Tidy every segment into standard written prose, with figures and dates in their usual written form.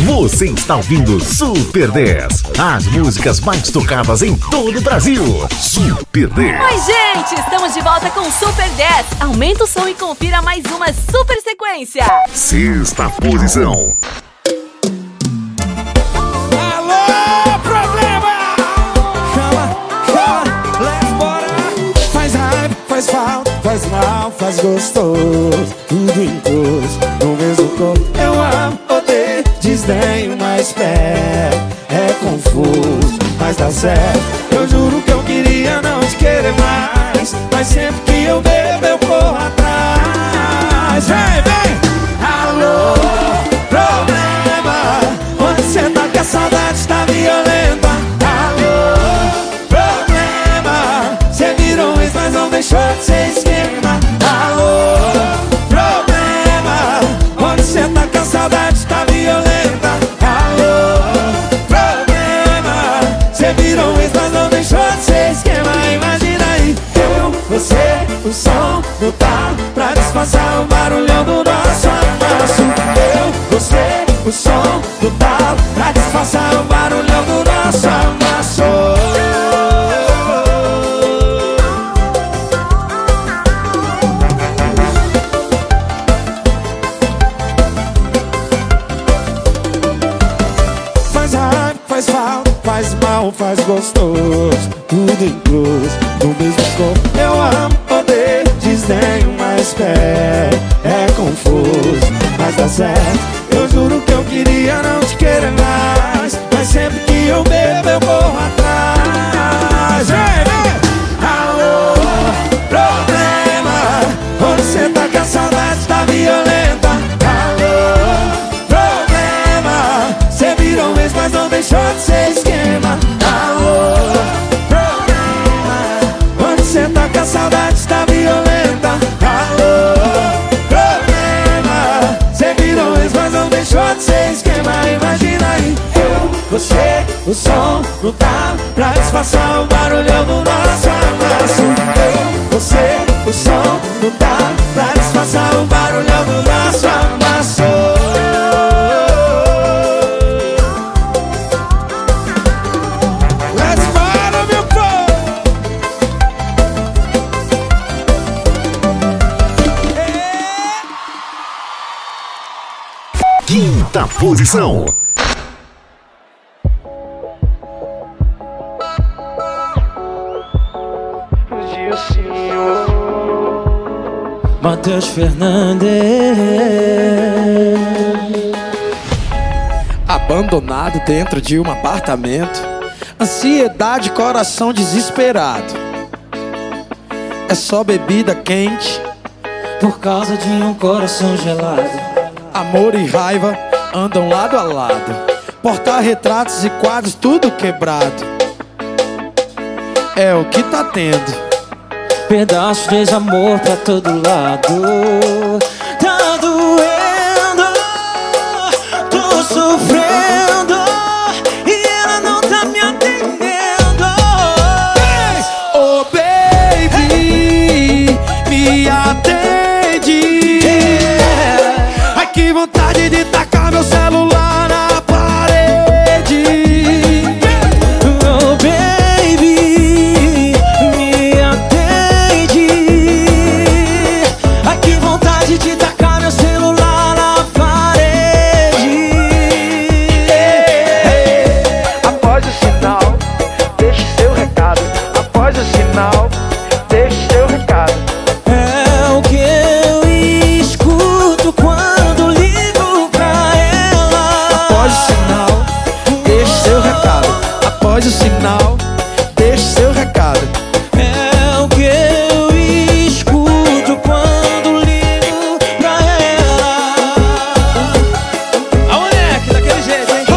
Você está ouvindo Super 10, as músicas mais tocadas em todo o Brasil. Super 10. Oi, gente, estamos de volta com Super 10. Aumenta o som e confira mais uma super sequência. Sexta posição. Alô, problema! Chama, let's bora! Faz raiva, faz falta, faz mal, faz gostoso. Tudo em cores, no mesmo corpo. Eu amo, odeio, desdenho, mas perto. É confuso, mas dá certo. Eu juro que eu queria não te querer mais, mas sempre que eu bebo eu corro atrás. Vem, vem! Alô, problema! Onde cê tá que a saudade tá violenta? Alô, problema! Cê virou um ex, mas não deixou de ser esquema. Alô, problema! Onde cê tá que a saudade tá violenta? Alô, problema! Cê virou um ex, mas não deixou de ser esquema. Imagina aí, eu, você, o som do talo pra disfarçar o barulhão do nosso amasso. Eu, você, o som do talo pra disfarçar o barulhão do nosso amasso. Faz raiva, faz falta, faz mal, faz gostoso. Tudo em cruz, no mesmo corpo. Eu amo, odeio, desdenho, mas perto. É confuso, mas dá certo. Eu juro que eu queria não te querer mais, mas sempre que eu bebo eu corro atrás. Vem, vem! Alô, problema! Onde cê tá que a saudade tá violenta? Alô, problema! Cê virou um ex, mas não deixou de ser esquema. Alô, problema! Onde cê tá que a saudade tá violenta? Alô, problema! Cê virou um ex, mas não deixou de ser esquema. Imagina aí, eu, você, o som no talo pra disfarçar o barulhão do nosso amasso. Eu, você, o som no talo pra disfarçar o barulhão do nosso amasso. Let's bora, meu povo! Quinta posição. Matheus Fernandes. Abandonado dentro de um apartamento, ansiedade, coração desesperado. É só bebida quente por causa de um coração gelado. Amor e raiva andam lado a lado. Porta-retratos e quadros tudo quebrado. É o que tá tendo. Pedaço de desamor pra todo lado. Tá doendo, tô sofrendo e ela não tá me atendendo. Oh baby, me atende. Ai que vontade de tacar meu celular na parede. Oh baby, me atende. Ai que vontade de tacar meu celular na parede. Após o sinal, deixe seu recado. Após o sinal, deixe seu recado. É o que eu escuto quando ligo pra ela. Após o sinal, deixe seu recado. Após o sinal, deixe seu recado. É o que eu escuto quando ligo pra ela. A moleque, daquele jeito, hein?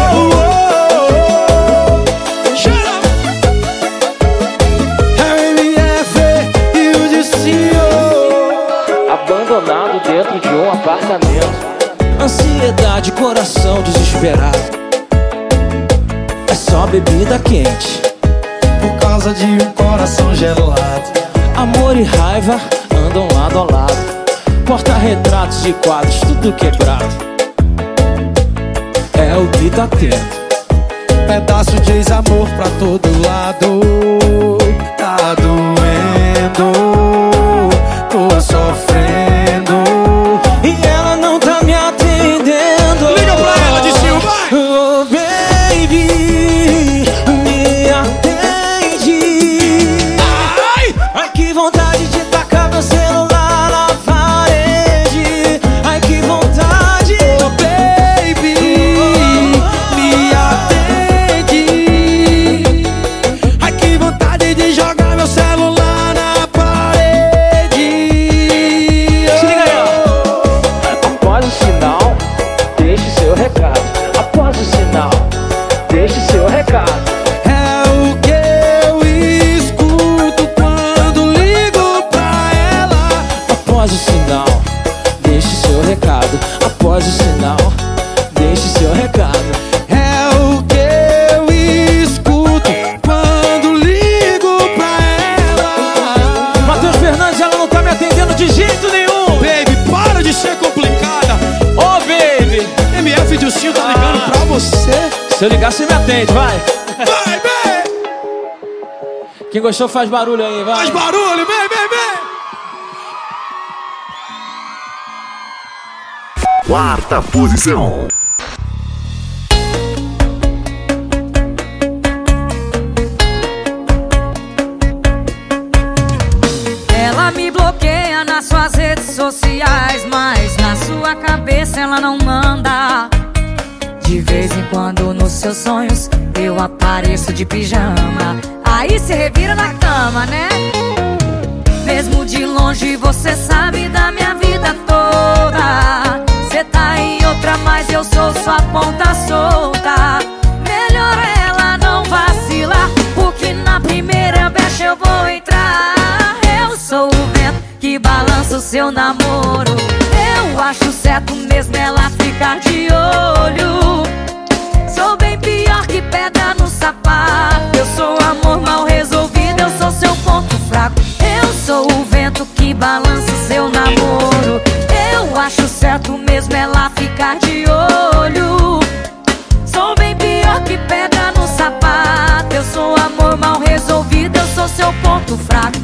RMF e o Dicinho. Abandonado dentro de um apartamento. Ansiedade, coração desesperado. É só bebida quente Por causa de um coração gelado. Amor e raiva andam lado a lado. Porta-retratos e quadros tudo quebrado. É é o que tá tendo. Pedaço de ex-amor pra todo lado. Tá doendo, tô sofrendo e ela não tá me atendendo. Liga pra ela, Dicil, vai! Oh baby, me atende. Ai, que vontade de tacar meu celular na parede. Ai, que vontade. Oh baby, me atende. Ai, que vontade de jogar meu celular na parede. Se liga aí, ó. Após o sinal, deixe seu recado. Após o sinal, deixe seu recado. É o que eu escuto quando ligo pra ela. Após o sinal, deixe seu recado. Após o sinal, deixe seu recado. É o que eu escuto quando ligo pra ela. Matheus Fernandes, ela não tá me atendendo de jeito nenhum. Baby, para de ser complicada. Ô baby, MF Dilcinho tá ligando pra você. se eu ligar você me atende, vai. Vai, vem! Quem gostou faz barulho aí, vai. Faz barulho, vem, vem, vem! Quarta posição. Ela me bloqueia nas suas redes sociais, mas na sua cabeça ela não manda. De vez em quando nos seus sonhos eu apareço de pijama. Aí se revira na cama, né? Mesmo de longe você sabe da minha vida toda. Cê tá em outra, mas eu sou sua ponta solta. Melhor ela não vacilar, porque na primeira brecha eu vou entrar. Eu sou o vento que balança o seu namoro. Eu acho certo mesmo ela ficar de olho. Sou bem pior que pedra no sapato. Eu sou amor mal resolvido, eu sou seu ponto fraco. Eu sou o vento que balança o seu namoro. Eu acho certo mesmo ela ficar de olho. Sou bem pior que pedra no sapato. Eu sou amor mal resolvido, eu sou seu ponto fraco.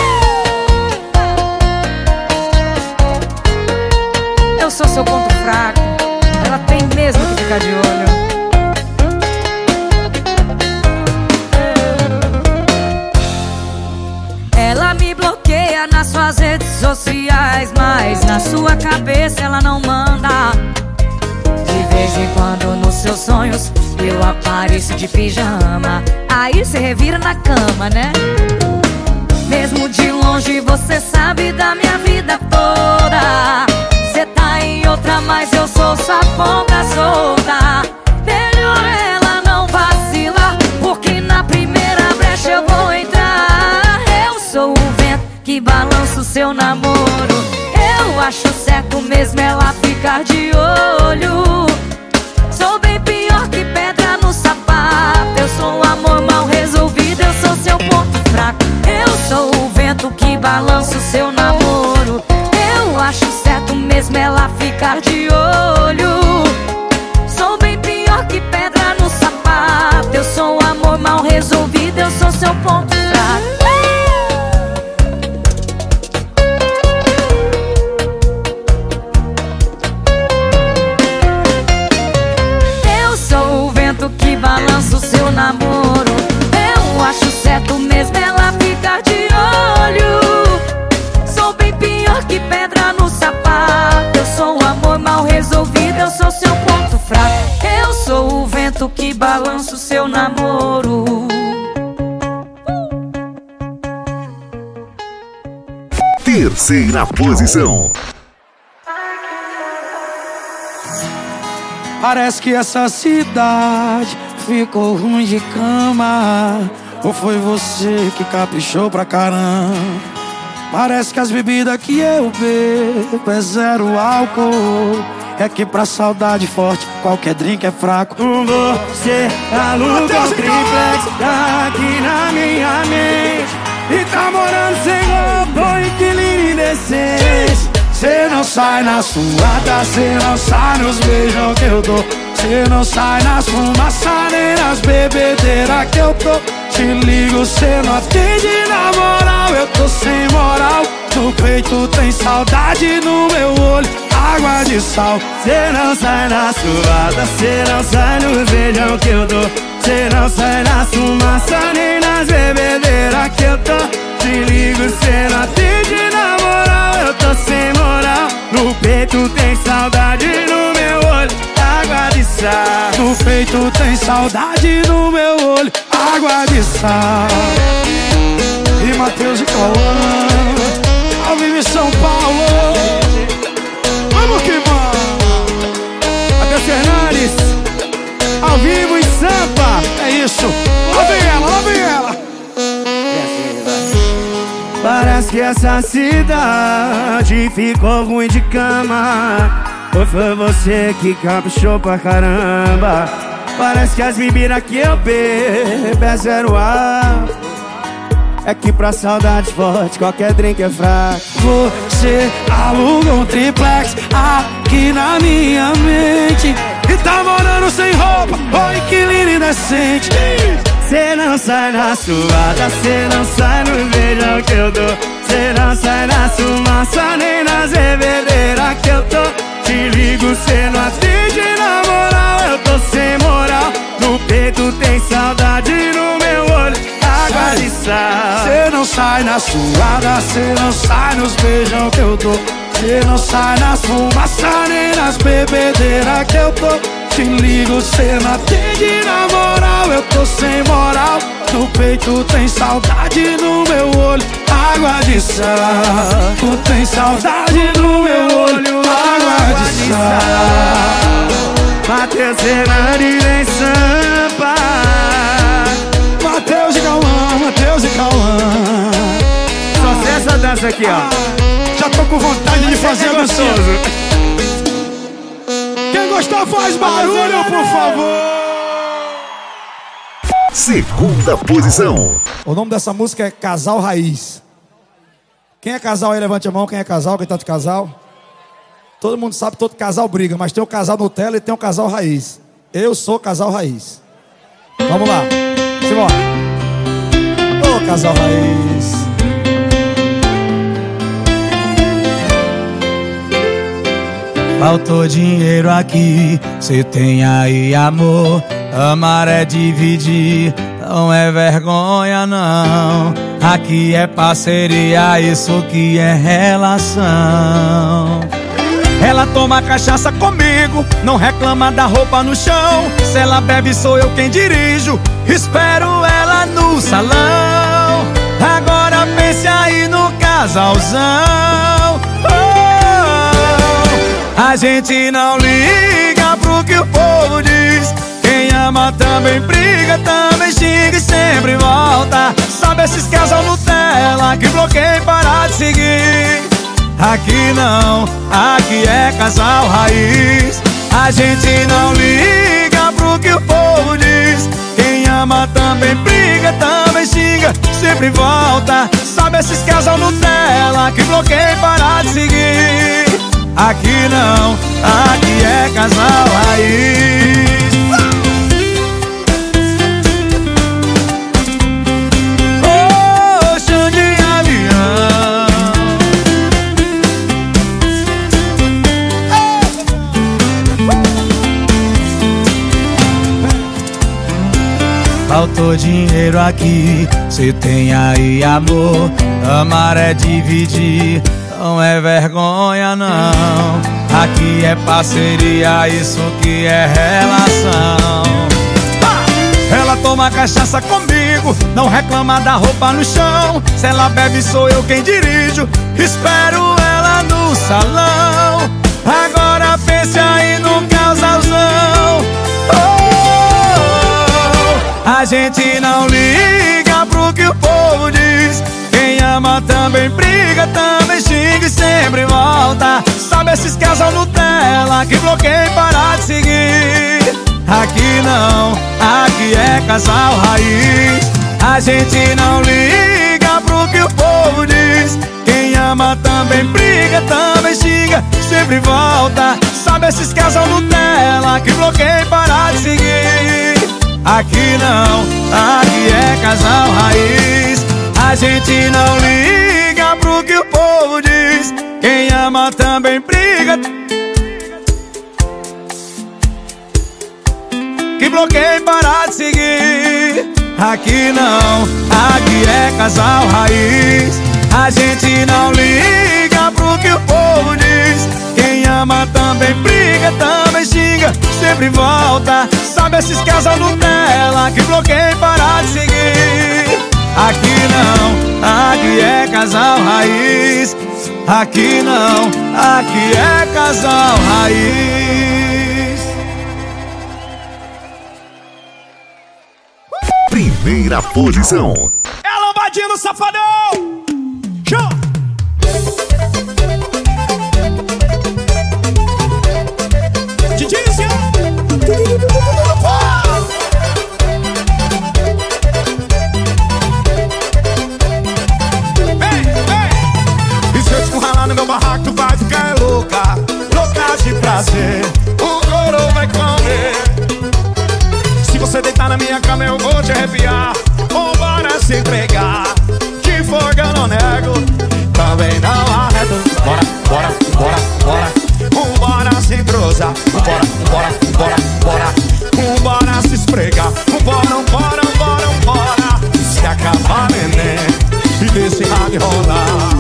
Eu sou seu ponto fraco. Ela tem mesmo que ficar de olho. Ela me bloqueia nas suas redes sociais, mas na sua cabeça ela não manda. De vez em quando nos seus sonhos eu apareço de pijama. Aí cê revira na cama, né? Mesmo de longe você sabe da minha vida toda. Cê tá em outra, mas eu sou sua ponta solta. Melhor ela não vacilar, porque na primeira brecha eu vou entrar. Eu sou o vento que balança o seu namoro. Eu acho certo mesmo ela ficar de olho. Sou bem pior que pedra no sapato. Eu sou um amor mal resolvido, eu sou seu ponto fraco. Eu sou o vento que balança o seu namoro. Eu acho certo mesmo ela ficar de olho. Sou bem pior que pedra no sapato. Eu sou um amor mal resolvido, eu sou seu ponto fraco. Eu sou o vento que balança o seu namoro. Eu acho certo mesmo ela ficar de olho. Sou bem pior que pedra no sapato. Eu sou um amor mal resolvido, eu sou seu ponto fraco. Eu sou o vento que balança o seu namoro. Terceira posição. Parece que essa cidade ficou ruim de cama. Ou foi você que caprichou pra caramba? Parece que as bebidas que eu bebo é zero álcool. É que pra saudade forte qualquer drink é fraco. Você aluga o triplex, tá aqui na minha mente. E tá morando sem roupa, inquilino indecente. Cê não sai na suada, cê não sai nos beijos que eu dou. Cê não sai nas fumaças nem nas bebedeiras que eu tô. Te ligo, cê não atende, na moral, eu tô sem moral. No peito tem saudade, no meu olho água de sal. Cê não sai na suada, cê não sai no beijão que eu dou. Cê não sai na fumaça nem nas bebedeiras que eu tô. Te ligo, cê não atende, na moral, eu tô sem moral. No peito tem saudade, no meu olho água de sal. No peito tem saudade, no meu olho água de sal. E Matheus e Cauã, ao vivo em São Paulo. Vamos que vamos. Matheus Fernandes, ao vivo em Sampa. É isso, lá vem ela, lá vem ela. Parece que essa cidade ficou ruim de cama. Ou foi você que caprichou pra caramba? Parece que as bebidas que eu bebo é zero ar. É que pra saudade forte qualquer drink é fraco. Você alugou um triplex aqui na minha mente e tá morando sem roupa, ô inquilino indecente. Cê não sai na suada, cê não sai no beijão que eu dou. Cê não sai na fumaça nem nas bebedeiras que eu tô. Te ligo, cê não atende, na moral, eu tô sem moral. No peito tem saudade, no meu olho água de sal. Cê não sai na suada, cê não sai nos beijão que eu dou. Cê não sai nas fumaças nem nas bebedeiras que eu tô. Te ligo, cê não atende, na moral, eu tô sem moral. No peito tem saudade, no meu olho água de sal. Tu tem saudade, no meu olho água de sal. Matheus Fernandes em Sampa. Matheus e Cauã, Matheus e Cauã. Só sei essa dança aqui, ó. Já tô com vontade de fazer a dancinha. Quem gostar faz barulho, por favor. Segunda posição. O nome dessa música é Casal Raiz. Quem é casal aí, levante a mão. Quem é casal, quem tá de casal? Todo mundo sabe que todo casal briga, mas tem o casal Nutella e tem o casal Raiz. Eu sou casal Raiz. Vamos lá, simbora. Ô, casal Raiz. Faltou dinheiro aqui, cê tem aí amor. Amar é dividir, não é vergonha não. Aqui é parceria, isso que é relação. Ela toma cachaça comigo, não reclama da roupa no chão. Se ela bebe sou eu quem dirijo, espero ela no salão. Agora pense aí no casalzão. A gente não liga pro que o povo diz. Quem ama também briga, também xinga e sempre volta. Sabe esses casal Nutella que bloqueia e para de seguir? Aqui não, aqui é casal raiz. A gente não liga pro que o povo diz. Quem ama também briga, também xinga, sempre volta. Sabe esses casal Nutella que bloqueia e para de seguir? Aqui não, aqui é casal raiz. Oh, chão de avião. Faltou dinheiro aqui, cê tem aí amor. Amar é dividir, não é vergonha não. Aqui é parceria, isso que é relação. Ela toma cachaça comigo, não reclama da roupa no chão. Se ela bebe sou eu quem dirijo, espero ela no salão. Agora pense aí no casalzão. A gente não liga pro que o povo diz. Quem ama também briga, também xinga e sempre volta. Sabe esses casal Nutella que bloqueia e para de seguir? Aqui não, aqui é casal raiz. A gente não liga pro que o povo diz. Quem ama ama também briga, também xinga, sempre volta. Sabe esses casal Nutella que bloqueia e para de seguir? Aqui não, aqui é casal raiz. A gente não liga pro que o povo diz. Quem ama também briga, que bloqueia e para de seguir. Aqui não, aqui é casal raiz. A gente não liga pro que o povo diz. Quem ama também briga, também xinga, sempre volta. Sabe esses casal Nutella que bloqueia e para de seguir? Aqui não, aqui é casal raiz. Aqui não, aqui é casal raiz. Primeira posição. É lombadinha no safadão. Show! Didícia! E se eu te encurralar no meu barraco, tu vai ficar louca, louca de prazer. O couro vai comer. Se você deitar na minha cama, eu vou te arrepiar. Vambora se entregar, que fogo eu não nego, também não arredo. Bora, bora, bora, bora. Vambora se entrosar. Vambora, bora, bora, bora. Vambora se esfregar. Vambora, bora, bora, bora. Se acabar, neném, e desse rádio rolar.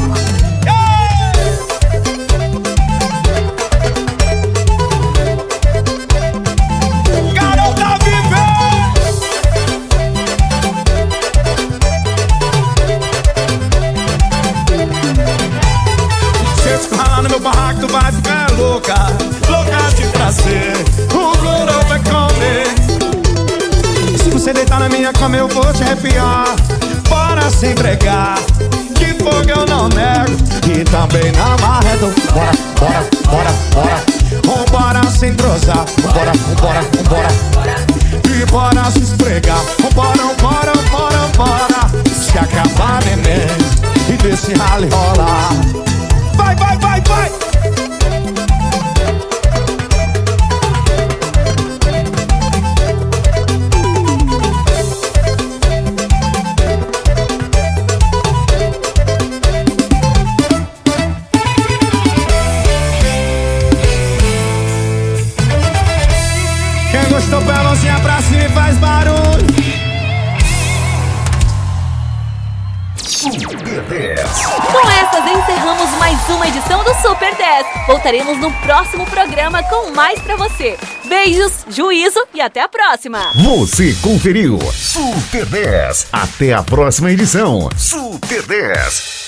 No meu barraco tu vai ficar louca, louca de prazer. O couro vai comer. Se você deitar na minha cama eu vou te arrepiar. Bora se entregar, que fogo eu não nego, e também não arredo. Bora, bora, bora, bora. Vambora se entrosar. Bora, bora, bora. E bora se esfregar. Bora, bora, bora, bora. Se acabar, neném, e desse rally rolar. Vai, vai, vai, vai! Quem gostou, pelãozinha pra cima e faz barulho. Super 10. Com essas encerramos mais uma edição do Super 10. Voltaremos no próximo programa com mais pra você. Beijos, juízo e até a próxima. Você conferiu Super 10. Até a próxima edição. Super 10.